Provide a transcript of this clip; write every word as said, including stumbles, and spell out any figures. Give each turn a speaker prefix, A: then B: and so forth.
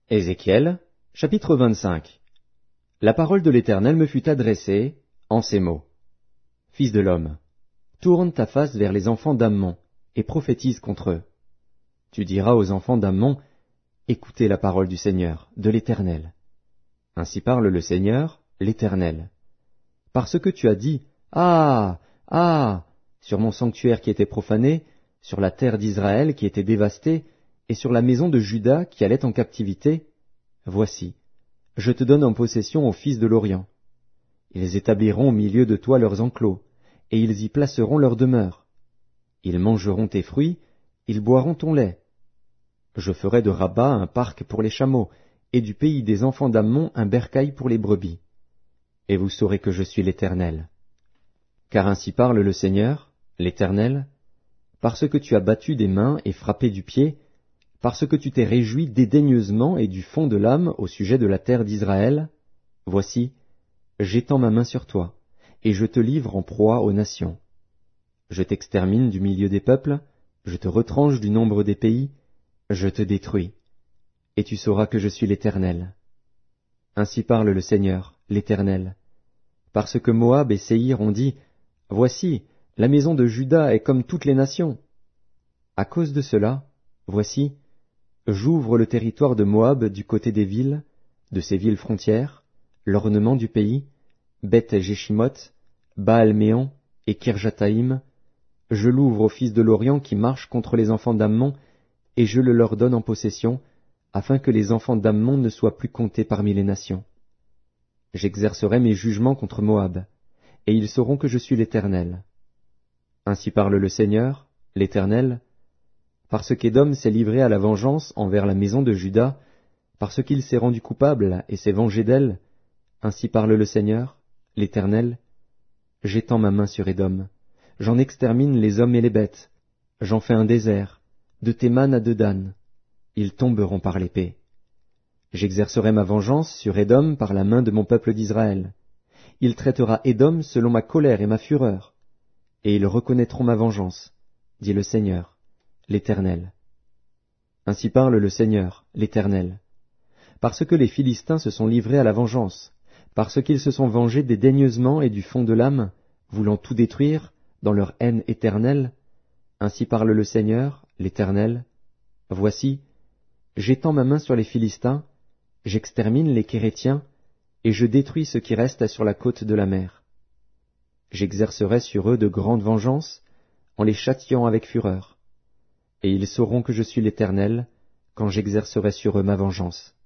A: Ézéchiel, chapitre vingt-cinq. La parole de l'Éternel me fut adressée en ces mots. Fils de l'homme, tourne ta face vers les enfants d'Ammon, et prophétise contre eux. Tu diras aux enfants d'Ammon, écoutez la parole du Seigneur, de l'Éternel. Ainsi parle le Seigneur, l'Éternel. Parce que tu as dit, ah, ah, sur mon sanctuaire qui était profané, sur la terre d'Israël qui était dévastée, et sur la maison de Juda qui allait en captivité, voici, je te donne en possession aux fils de l'Orient. Ils établiront au milieu de toi leurs enclos, et ils y placeront leur demeure. Ils mangeront tes fruits, ils boiront ton lait. Je ferai de Rabat un parc pour les chameaux, et du pays des enfants d'Ammon un bercail pour les brebis. Et vous saurez que je suis l'Éternel. Car ainsi parle le Seigneur, l'Éternel, parce que tu as battu des mains et frappé du pied, parce que tu t'es réjoui dédaigneusement et du fond de l'âme au sujet de la terre d'Israël, voici, j'étends ma main sur toi, et je te livre en proie aux nations. Je t'extermine du milieu des peuples, je te retranche du nombre des pays, je te détruis, et tu sauras que je suis l'Éternel. Ainsi parle le Seigneur, l'Éternel. Parce que Moab et Séhir ont dit, voici, la maison de Juda est comme toutes les nations. À cause de cela, voici, j'ouvre le territoire de Moab du côté des villes, de ses villes frontières, l'ornement du pays, Beth-Jéchimoth, Baal-Méon et Kirjataïm. Je l'ouvre aux fils de l'Orient qui marchent contre les enfants d'Ammon, et je le leur donne en possession, afin que les enfants d'Ammon ne soient plus comptés parmi les nations. J'exercerai mes jugements contre Moab, et ils sauront que je suis l'Éternel. Ainsi parle le Seigneur, l'Éternel, parce qu'Édom s'est livré à la vengeance envers la maison de Juda, parce qu'il s'est rendu coupable et s'est vengé d'elle, ainsi parle le Seigneur, l'Éternel, j'étends ma main sur Édom, j'en extermine les hommes et les bêtes, j'en fais un désert, de Théman à Dedan, ils tomberont par l'épée. J'exercerai ma vengeance sur Édom par la main de mon peuple d'Israël. Il traitera Édom selon ma colère et ma fureur, et ils reconnaîtront ma vengeance, dit le Seigneur, l'Éternel. Ainsi parle le Seigneur, l'Éternel. Parce que les Philistins se sont livrés à la vengeance, parce qu'ils se sont vengés dédaigneusement et du fond de l'âme, voulant tout détruire, dans leur haine éternelle, ainsi parle le Seigneur, l'Éternel. Voici, j'étends ma main sur les Philistins, j'extermine les Kérétiens, et je détruis ce qui reste sur la côte de la mer. J'exercerai sur eux de grandes vengeances, en les châtiant avec fureur. Et ils sauront que je suis l'Éternel, quand j'exercerai sur eux ma vengeance.